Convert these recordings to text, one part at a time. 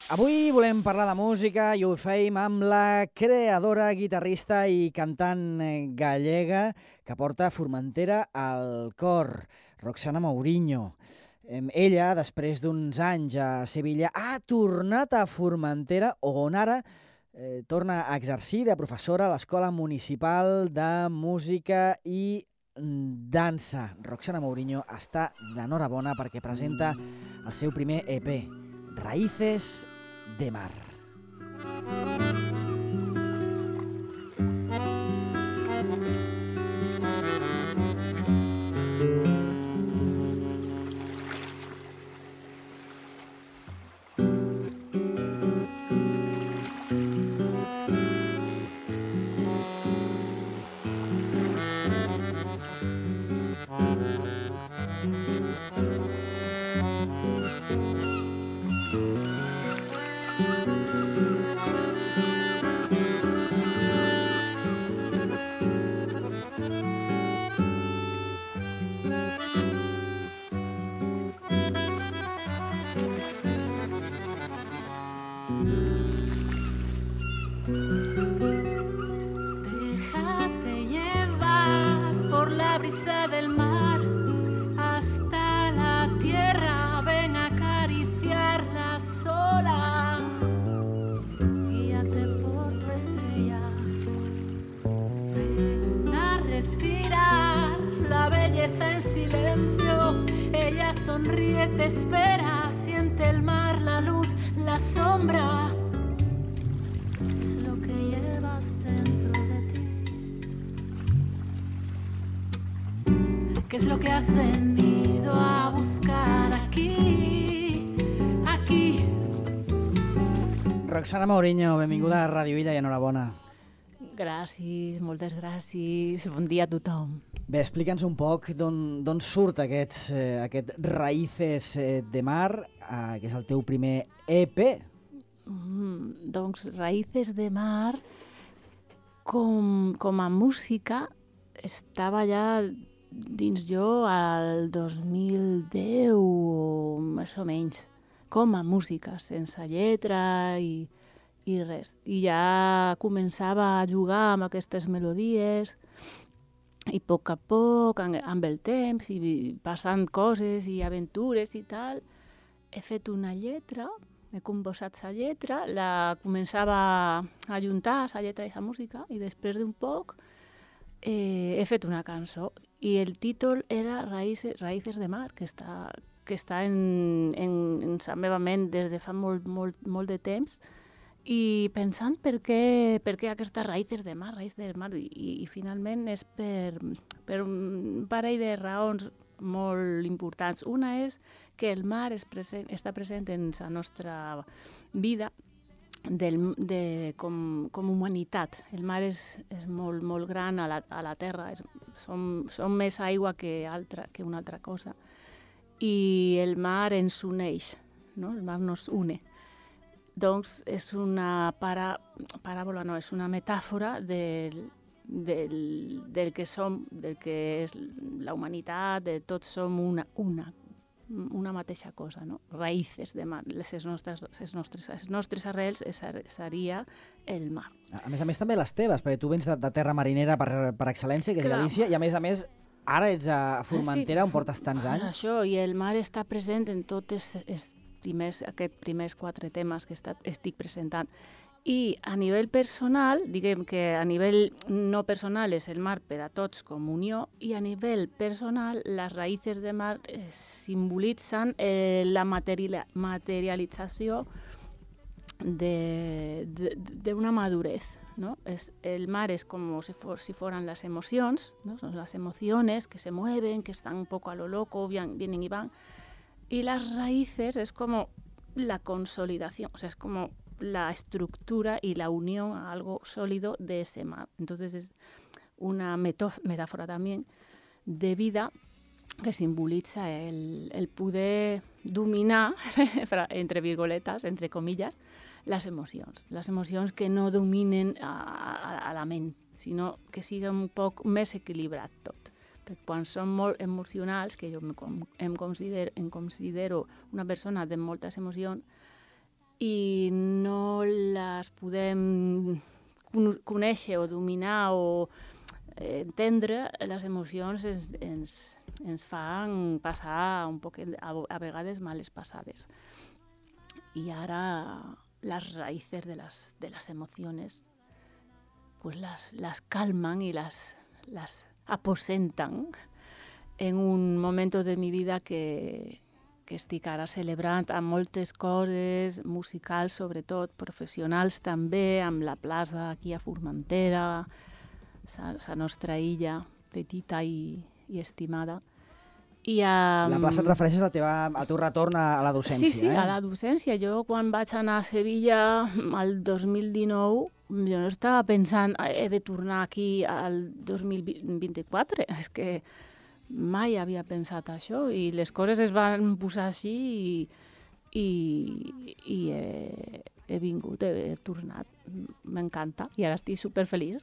Avui volem parlar de música i ho feim amb la creadora, guitarrista i cantant gallega que porta Formentera al cor, Roxana Mourinho. Ella, després d'uns anys a Sevilla, ha tornat a Formentera, on ara torna a exercir de professora a l'Escola Municipal de Música i Dansa. Roxana Mourinho està d'enhorabona perquè presenta el seu primer EP, Raíces de Mar. Déjate llevar por la brisa del mar hasta la tierra, ven a acariciar las olas, guíate por tu estrella, ven a respirar la belleza en silencio, ella sonríe, te espera, siente el mar, la luz, la sombra. Es lo que llevas dentro de ti. ¿Qué es lo que has venido a buscar aquí? Aquí. Roxana Mourinho, benvinguda a Ràdio Illa i enhorabona. Gràcies, moltes gràcies. Bon dia a tothom. Bé, explica'ns un poc d'on surt aquest Raíces de Mar, que és el teu primer EP. Doncs Raíces de Mar, com a música, estava ja dins jo al 2010 o més o menys, com a música, sense lletra i res. I ja començava a jugar amb aquestes melodies i a poc, amb el temps, i passant coses i aventures i tal, he fet una lletra. He composat la lletra, la començava a ajuntar, la lletra i la música, i després d'un poc he fet una cançó. I el títol era Raíces de Mar, que està en la meva ment des de fa molt de temps, i pensant per què aquestes Raíces de Mar, i finalment és per un parell de raons molt importants. Una és que el mar està present en la nostra vida com humanitat. El mar és molt, molt gran a la terra, som més aigua que una altra cosa. I el mar ens uneix, no? El mar nos une. Doncs és una paràbola, no, és una metàfora del que som, del que és la humanitat, de tots som una mateixa cosa, no? Raíces de mar, les nostres arrels seria el mar. A més també les teves, perquè tu vens de terra marinera per excel·lència, que és Galícia, i a més, ara ets a Formentera, on portes tants anys. Això, i el mar està present en tots aquests primers 4 temes que estic presentant. I a nivell personal, diguem que a nivell no personal és el mar per a tots com unió, i a nivell personal les raïces de mar simbolitzen la materialització d'una madurez, ¿no? El mar es como si fueran las emocions, ¿no? Son las emociones que se mueven, que están un poco a lo loco, vienen y van. Y las raíces es como la consolidación, o sea, es como la estructura y la unión a algo sólido de ese mar. Entonces es una metáfora también de vida que simboliza el poder dominar, entre virguletes, entre comillas, les emocions que no dominen a la ment, sinó que sigui un poc més equilibrat tot. Perquè quan som molt emocionals, que jo em considero una persona de moltes emocions, i no les podem conèixer o dominar o entendre, les emocions ens fan passar un poc, a vegades, males passades. Y ahora las raíces de las emociones pues las calman y las aposentan en un momento de mi vida que estic ara celebrant amb moltes coses, musicals sobretot, professionals també, amb la plaça aquí a Formentera, la nostra illa petita i estimada. La plaça et refereixes al teu retorn a la docència, Sí, a la docència. Jo, quan vaig anar a Sevilla el 2019, jo no estava pensant he de tornar aquí al 2024. És que mai havia pensat això i les coses es van posar així i he vingut, he tornat. M'encanta i ara estic superfeliç.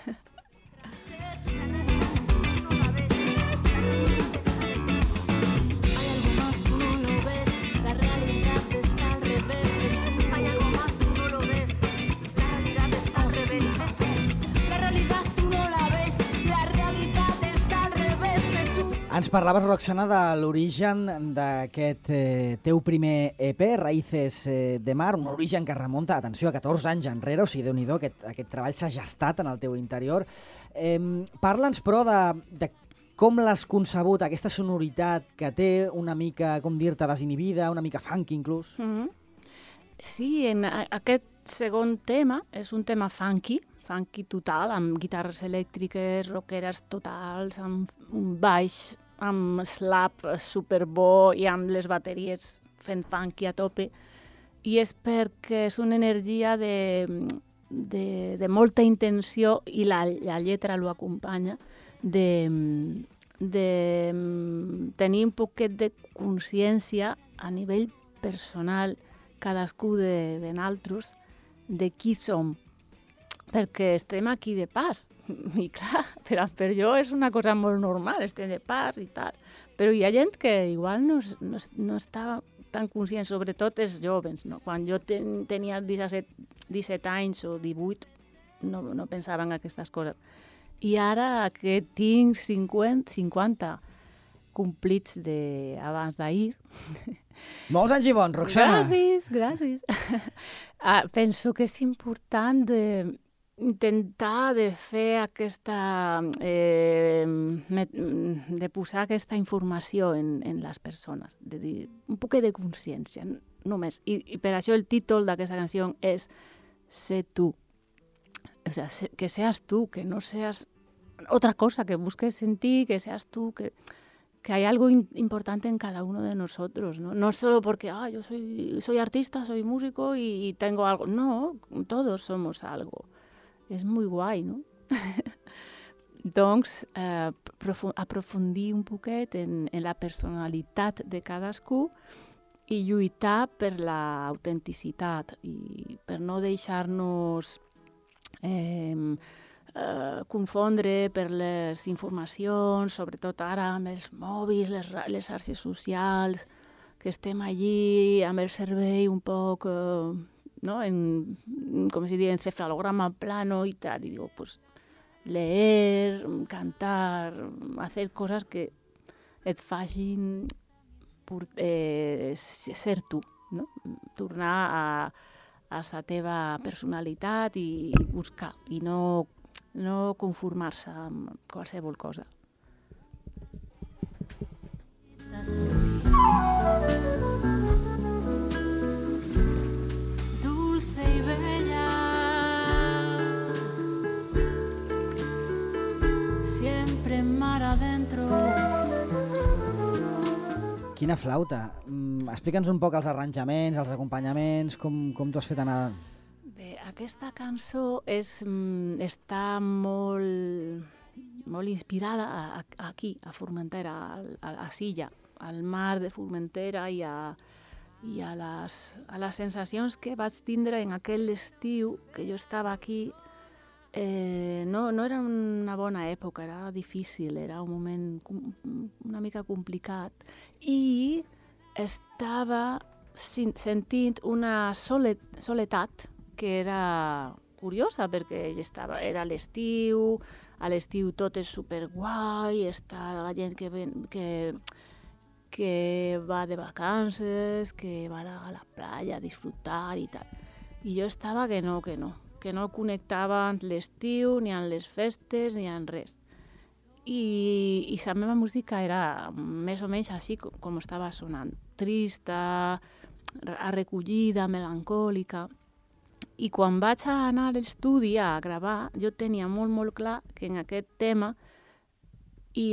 Ens parlaves, Roxana, de l'origen d'aquest teu primer EP, Raíces de Mar, un origen que remunta, atenció, a 14 anys enrere, o sigui, Déu-n'hi-do, aquest treball s'ha gestat en el teu interior. Parla'ns, però, de com l'has concebut, aquesta sonoritat que té, una mica, com dir-te, desinhibida, una mica funky, inclús. Sí, en aquest segon tema és un tema funky total, amb guitarres elèctriques, rockeres totals, amb un baix, amb slap superbo i amb les bateries fent funky a tope. I és perquè és una energia de molta intenció i la lletra lo acompanya, de tenir un poquet de consciència a nivell personal, cadascú de naltros, de qui som. Perquè estem aquí de pas. I clar, per jo és una cosa molt normal, estem de pas i tal. Però hi ha gent que igual no està tan conscient, sobretot els joves. No? Quan jo tenia 17 anys o 18, no pensava en aquestes coses. I ara que tinc 50 complits abans d'ahir... Molts anys i bons, Roxana. Gràcies. Penso que és important intentar de fer de posar aquesta informació en les persones, de dir un poc de consciència, només. I per això el títol d'aquesta canció és Sé tu. O sea, que seas tú, que no seas otra cosa, que busques sentir, que seas tú, que hay algo importante en cada uno de nosotros, ¿no? No solo porque yo soy artista, soy músico y tengo algo. No, todos somos algo. És molt guai, no? Doncs, aprofundir un poquet en la personalitat de cadascú i lluitar per l'autenticitat i per no deixar-nos confondre per les informacions, sobretot ara amb els mòbils, les xarxes socials, que estem allí amb el cervell un poc... ¿no? Como se dice, encefalograma plano y tal. Y digo, pues leer, cantar, hacer cosas que et facin ser tu, no? Tornar a la teva personalitat i buscar, i no conformar-se amb qualsevol cosa. Quina flauta. Explica'ns un poc els arranjaments, els acompanyaments, com t'ho has fet anar... Bé, aquesta cançó està molt inspirada aquí, a Formentera, a Silla, al mar de Formentera i a les sensacions que vaig tindre en aquell estiu que jo estava aquí. No era una bona època, era difícil, era un moment una mica complicat i estava sentint una soledat que era curiosa, perquè era a l'estiu tot és superguai, està la gent que va de vacances, que va a la playa a disfrutar i tal. I jo estava que no connectava amb l'estiu, ni amb les festes, ni amb res. I la meva música era més o menys així com estava sonant, trista, recollida, melancòlica. I quan vaig anar a l'estudi a gravar, jo tenia molt, molt clar que en aquest tema hi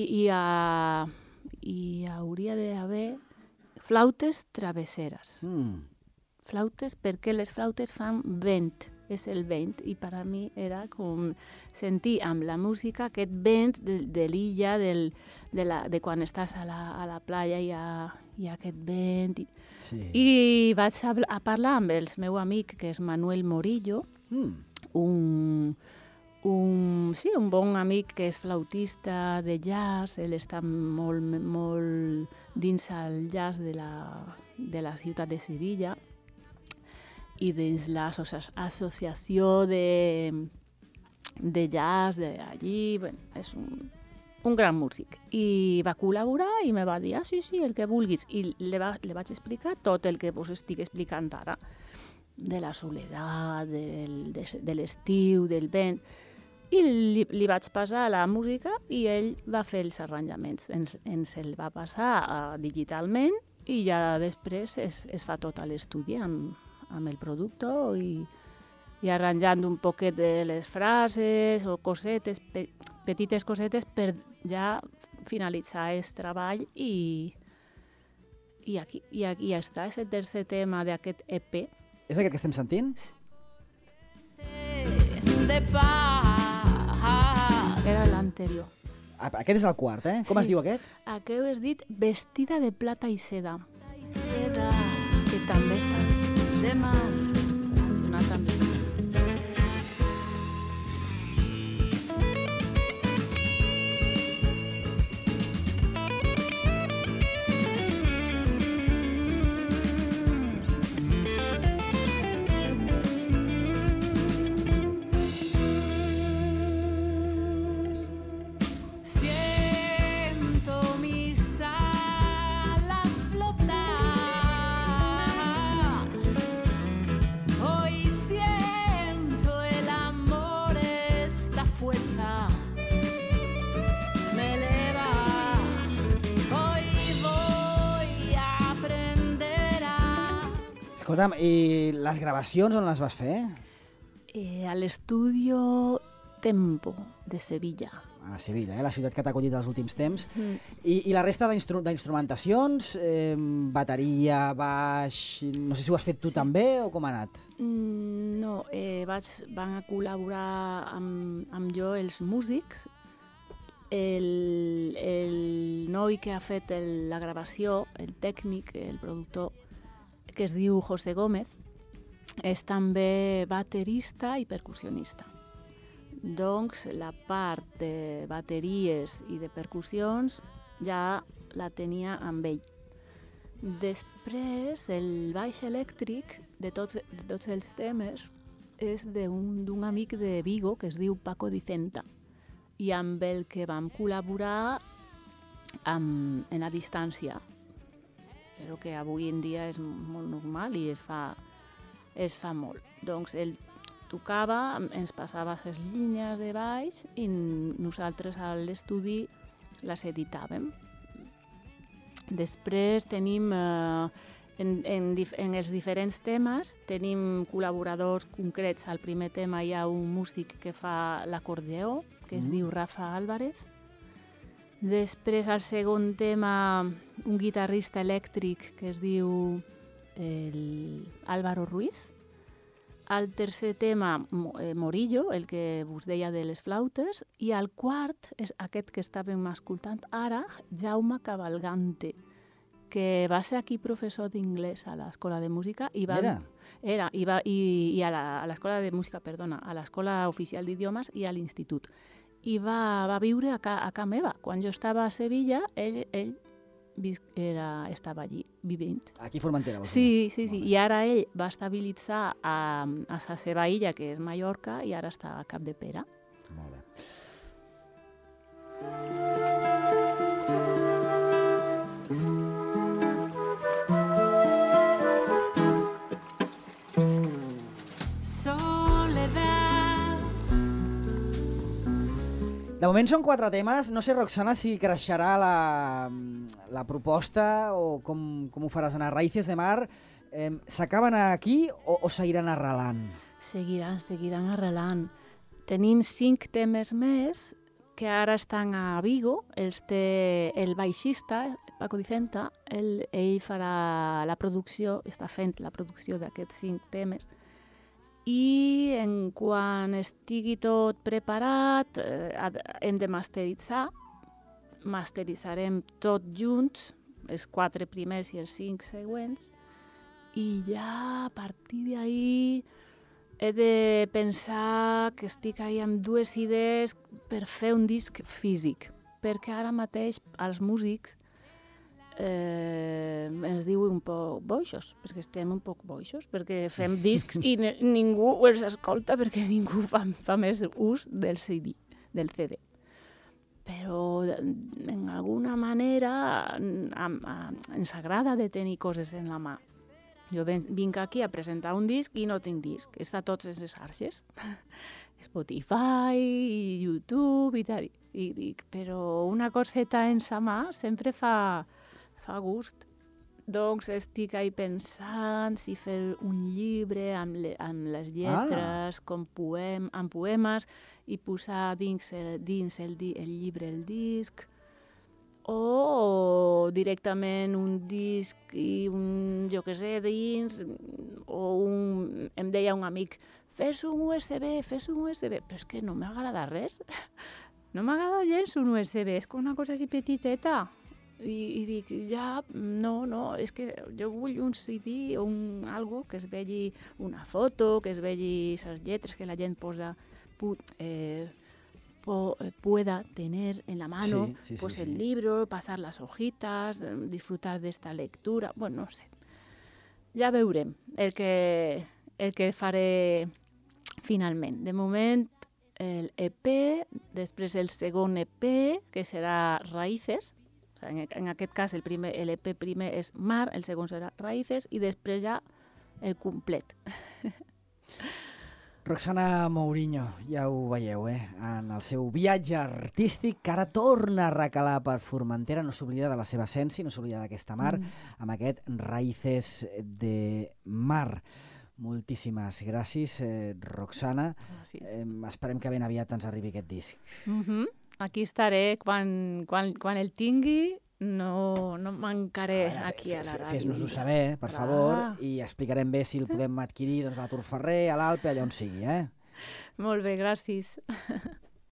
hauria d'haver flautes travesseres. Flautes perquè les flautes fan vent, és el vent, i per a mi era com sentir amb la música aquest vent de l'illa, de quan estàs a la playa i hi ha aquest vent. Sí. I vaig a parlar amb el meu amic, que és Manuel Morillo, un bon amic que és flautista de jazz. Ell està molt dins el jazz de la ciutat de Sevilla i dins l'associació de jazz d'allí. Bueno, és un gran músic. I va col·laborar i me va dir, sí, el que vulguis. I li vaig explicar tot el que vos estic explicant ara, de la soledat, de l'estiu, del vent. I li vaig passar la música i ell va fer els arranjaments. Ens el va passar digitalment i ja després es fa tot a l'estudi amb el productor i arranjant un poquet de les frases o cosetes, petites cosetes per ja finalitzar el treball i aquí ja està, és el tercer tema d'aquest EP. És aquest que estem sentint? Era l'anterior. Aquest és el quart, eh? Com es diu aquest? Aquest és dit Vestida de plata i seda, que també està relacionat amb el Escolta'm, i les gravacions on les vas fer? A l'Estudio Tempo de Sevilla. A Sevilla, la ciutat que t'ha acollit els últims temps. I la resta d'instrumentacions, bateria, baix... No sé si ho has fet tu també o com ha anat? No, van col·laborar amb jo els músics. El noi que ha fet la gravació, el tècnic, el productor, que es diu José Gómez, és també baterista i percussionista. Doncs la part de bateries i de percussions ja la tenia amb ell. Després, el baix elèctric de tots els temes és d'un amic de Vigo que es diu Paco Dicenta i amb el que vam col·laborar en la distància, però que avui en dia és molt normal i es fa molt. Doncs ell tocava, ens passava les línies de baix i nosaltres a l'estudi les editàvem. Després tenim, en els diferents temes, tenim col·laboradors concrets. Al primer tema hi ha un músic que fa l'acordeó, que es diu Rafa Álvarez. Després, al segon tema, un guitarrista elèctric que es diu Álvaro Ruiz. Al tercer tema, Morillo, el que us deia de les flautes. I al quart, és aquest que estàvem escoltant ara, Jaume Cavalgante, que va ser aquí professor d'inglès a l'Escola de Música. I a l'Escola de Música, perdona, a l'Escola Oficial d'Idiomes i a l'Institut. I va viure a casa meva. Quan jo estava a Sevilla, ell estava allí vivint. Aquí a Formentera. Sí. I ara ell va estabilitzar a la seva illa, que és Mallorca, i ara està a Capdepera. Molt bé. De moment són 4 temes. No sé, Roxana, si creixerà la proposta o com ho faràs anar. Raíces de Mar, s'acaben aquí o seguiran arrelant? Seguiran arrelant. Tenim 5 temes més que ara estan a Vigo. Els té el baixista, Paco Dicenta. Ell farà la producció, està fent la producció d'aquests 5 temes. I quan estigui tot preparat, hem de masteritzar. Masteritzarem tot junts, els 4 primers i els 5 següents, i ja a partir d'ahir he de pensar que estic ahí amb 2 idees per fer un disc físic, perquè ara mateix els músics ens diu un poc boixos, perquè estem un poc boixos, perquè fem discs i ningú els escolta perquè ningú fa més ús del CD. Però, en alguna manera, ens agrada de tenir coses en la mà. Jo vinc aquí a presentar un disc i no tinc disc, està a totes les xarxes. Spotify, YouTube i tal. Però una coseta en sa mà sempre fa gust. Doncs estic ahí pensant si fer un llibre amb les lletres, amb poemes, i posar dins el llibre el disc, o directament un disc i jo què sé, dins, em deia un amic, fes un USB, però és que no m'agrada res. No m'agrada gens un USB, és una cosa així petiteta. I dic, ja, no, és que jo vull un CD o algo que es vegi una foto, que es vegi les lletres que la gent pueda tener en la mano, el libro, pasar las hojitas, disfrutar de esta lectura, bueno, no sé. Ja veurem el que faré finalment. De moment, el EP, després el segon EP, que serà Raíces. En aquest cas, l'EP primer és Mar, el segon serà Raíces, i després ja el complet. Roxana Mourinho, ja ho veieu, en el seu viatge artístic, que ara torna a recalar per Formentera, no s'oblida de la seva essència, no s'oblida d'aquesta mar, amb aquest Raíces de Mar. Moltíssimes gràcies, Roxana. Gràcies. Esperem que ben aviat ens arribi aquest disc. Aquí estaré quan el tingui, no mancaré aquí a la ràdio. Fes-nos-ho saber, per favor, i explicarem bé si el podem adquirir a Torferrer, a l'Alpe, allà on sigui. Molt bé, gràcies.